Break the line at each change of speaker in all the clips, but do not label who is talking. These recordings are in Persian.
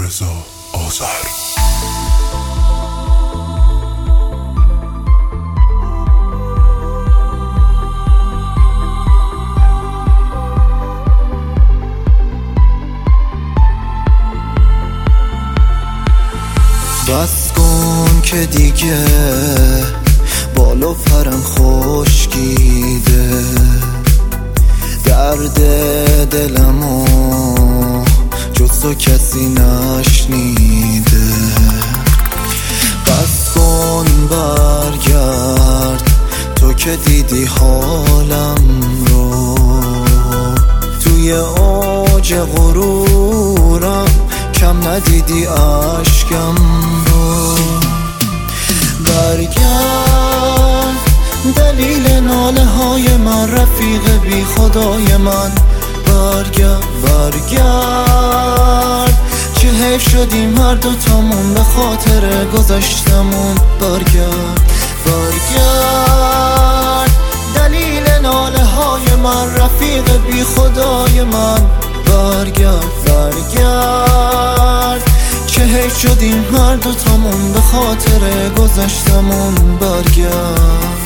رضا آذر.
بس کن که دیگه بال و پرم خشکیده، درد دلمو جز تو کسی نشنیده. بس کن برگرد تو که دیدی حالم رو، توی اوج غرورم کم ندیدی عشقم رو. برگرد دلیل ناله های من، رفیق بی خدای من. برگرد چه حیف شدیم هر دوتامون به خاطر گذشتمون. برگرد دلیل ناله های من، رفیق بی خدای من. برگرد چه حیف شدیم هر دوتامون به خاطر گذشتمون. برگرد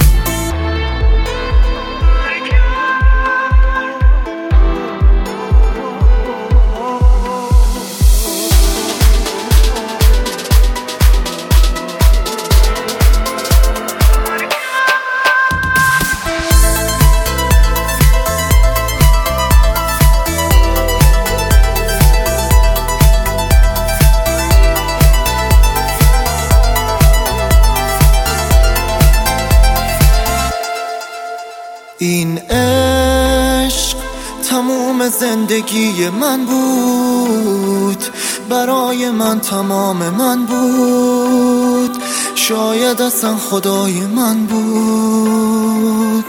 این عشق تموم زندگی من بود، برای من تمام من بود، شاید اصلا خدای من بود.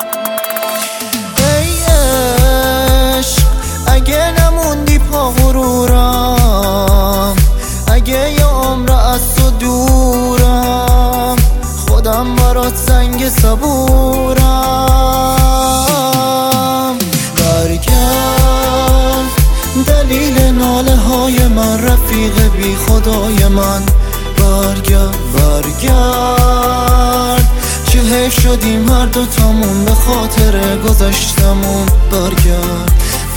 ای عشق اگه نموندی پا غرورم، اگه یه عمر از تو دورم، خودم برات سنگ صبورم. برگرد دلیل ناله های من، رفیق بی خدای من. برگرد چه حیف شدیم هر دوتامون به خاطر گذشتمون. برگرد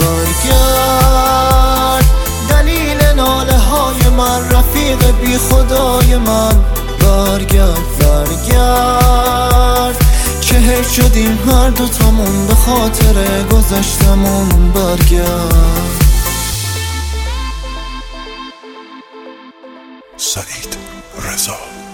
دلیل ناله های من، رفیق بی خدای من. برگرد چه حیف شدیم هر دوتامون به خاطر گذشتمون. برگرد.
سعید رضا